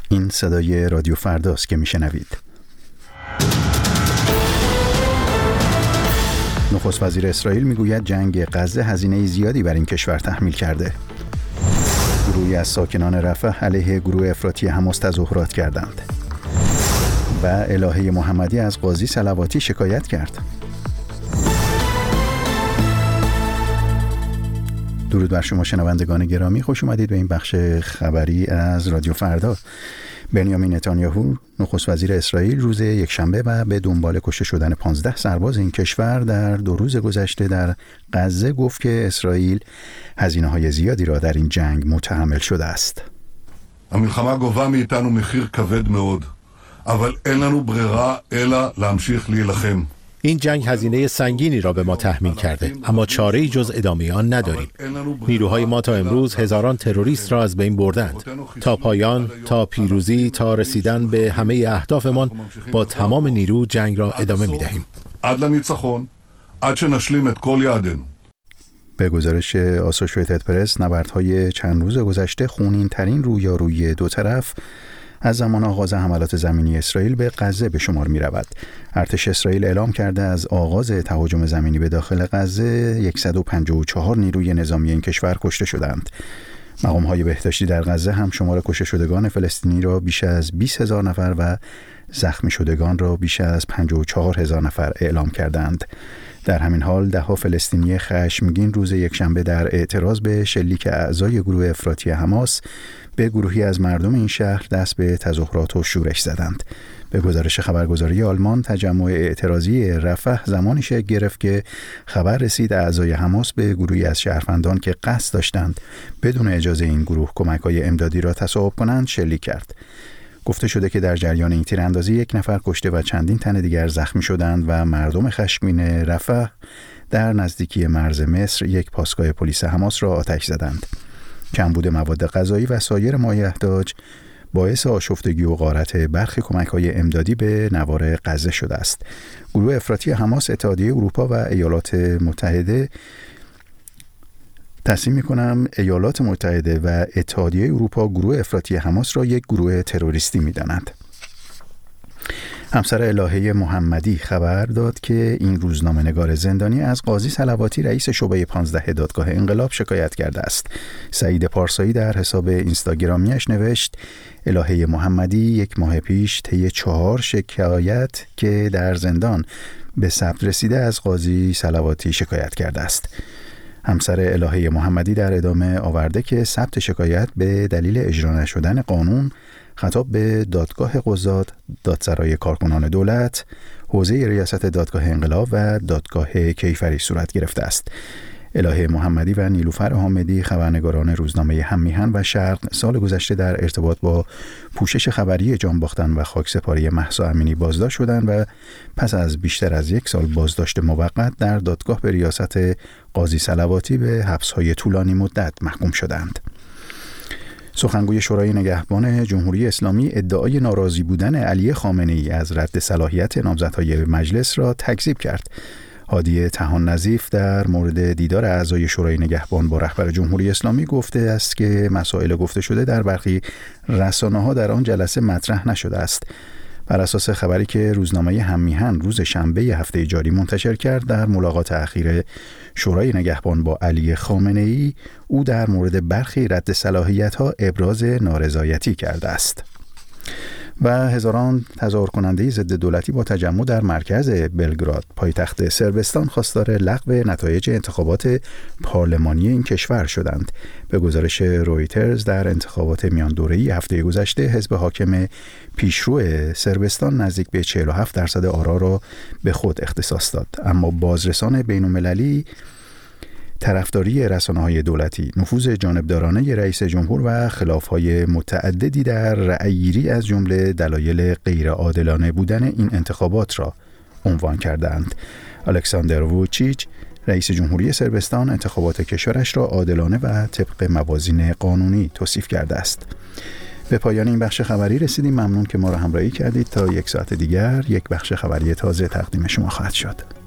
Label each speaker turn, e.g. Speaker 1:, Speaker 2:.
Speaker 1: این صدای رادیو فرداست که میشنوید. نخست وزیر اسرائیل میگوید جنگ غزه هزینه زیادی بر این کشور تحمیل کرده. گروهی از ساکنان رفح علیه گروه افراطی حماس تظاهرات کردند و الهه محمدی از قاضی صلواتی شکایت کرد. درود بر شما شنوندگان گرامی، خوش اومدید به این بخش خبری از رادیو فردا. بنیامین نتانیاهو نخست وزیر اسرائیل روز یکشنبه و به دنبال کشته شدن 15 سرباز این کشور در 2 روز گذشته در غزه گفت که اسرائیل هزینه‌های زیادی را در این جنگ متحمل شده است.
Speaker 2: המלחמה גובה מאיתנו מחיר כבד מאוד, אבל אין לנו ברירה אלא להמשיך להילחם.
Speaker 3: این جنگ هزینه سنگینی را به ما تحمیل کرده، اما چاره‌ای جز ادامه آن نداریم. نیروهای ما تا امروز هزاران تروریست را از بین بردند. تا پایان، تا پیروزی، تا رسیدن به همه اهدافمان با تمام نیرو جنگ را ادامه می‌دهیم.
Speaker 2: עד לניצחון, עד שנשלים את כל יעדינו.
Speaker 1: به گزارش آسوشییتد پرس، نبردهای چند روز گذشته خونین‌ترین رویارویی دو طرف از زمان آغاز حملات زمینی اسرائیل به غزه به شمار می رود. ارتش اسرائیل اعلام کرده از آغاز تهاجم زمینی به داخل غزه 154 نیروی نظامی این کشور کشته شدند. مقام‌های بهداشتی در غزه هم شمار کشته شدگان فلسطینی را بیش از 20,000 نفر و زخمی شدگان را بیش از 54,000 نفر اعلام کردند. در همین حال ده‌ها فلسطینی خشمگین روز یکشنبه در اعتراض به شلیک اعضای گروه افراطی حماس به گروهی از مردم این شهر دست به تظاهرات و شورش زدند. به گزارش خبرگزاری آلمان، تجمع اعتراضی رفح زمانی شکل گرفت که خبر رسید اعضای حماس به گروهی از شهروندان که قصد داشتند بدون اجازه این گروه کمک‌های امدادی را تصاحب کنند شلیک کرد. گفته شده که در جریان این تیراندازی 1 نفر کشته و چندین تن دیگر زخمی شدند و مردم خشمگین رفح در نزدیکی مرز مصر یک پاسگاه پلیس حماس را آتش زدند. کمبود مواد غذایی و سایر مایحتاج باعث آشفتگی و غارت برخی کمک‌های امدادی به نوار غزه شده است. گروه افراطی حماس اتحادیه اروپا و ایالات متحده تصمیم می‌کنم ایالات متحده و اتحادیه اروپا گروه افراطی حماس را یک گروه تروریستی می‌دانند. همسر الهه محمدی خبر داد که این روزنامه‌نگار زندانی از قاضی صلواتی رئیس شعبه 15 دادگاه انقلاب شکایت کرده است. سعید پارسایی در حساب اینستاگرامیش نوشت: الهه محمدی 1 ماه پیش طی 4 شکایت که در زندان به ثبت رسیده از قاضی صلواتی شکایت کرده است. همسر الهه محمدی در ادامه آورده که ثبت شکایت به دلیل اجرا نشدن قانون خطاب به دادگاه قضات، دادسرای کارکنان دولت، حوزه ریاست دادگاه انقلاب و دادگاه کیفری صورت گرفته است. الهه محمدی و نیلوفر حامدی خبرنگاران روزنامه هم‌میهن و شرق سال گذشته در ارتباط با پوشش خبری جان باختن و خاکسپاری مهسا امینی بازداشت شدند و پس از بیشتر از 1 سال بازداشت موقت در دادگاه به ریاست قاضی صلواتی به حبس‌های طولانی مدت محکوم شدند. سخنگوی شورای نگهبان جمهوری اسلامی ادعای ناراضی بودن علی خامنه‌ای از رد صلاحیت نامزدهای مجلس را تکذیب کرد. هادی طحان نظیف در مورد دیدار اعضای شورای نگهبان با رهبر جمهوری اسلامی گفته است که مسائل گفته شده در برخی رسانه‌ها در آن جلسه مطرح نشده است. بر اساس خبری که روزنامه هم‌میهن روز شنبه هفته جاری منتشر کرد، در ملاقات اخیر شورای نگهبان با علی خامنه‌ای او در مورد برخی رد صلاحیت‌ها ابراز نارضایتی کرده است. و هزاران تظاهر کننده ضد دولتی با تجمع در مرکز بلگراد پایتخت صربستان خواستار لغو نتایج انتخابات پارلمانی این کشور شدند. به گزارش رویترز در انتخابات میان دوره‌ای هفته گذشته حزب حاکم پیشرو صربستان نزدیک به 47% آرا را به خود اختصاص داد، اما بازرسان بین‌المللی طرفداری رسانه‌های دولتی، نفوذ جانبدارانه رئیس جمهور و خلاف‌های متعددی در رأی‌گیری از جمله دلایل غیرعادلانه بودن این انتخابات را عنوان کردند. الکساندر ووچیچ، رئیس جمهوری صربستان، انتخابات کشورش را عادلانه و طبق موازین قانونی توصیف کرده است. به پایان این بخش خبری رسیدیم. ممنون که ما را همراهی کردید. تا 1 ساعت دیگر یک بخش خبری تازه تقدیم شما خواهد شد.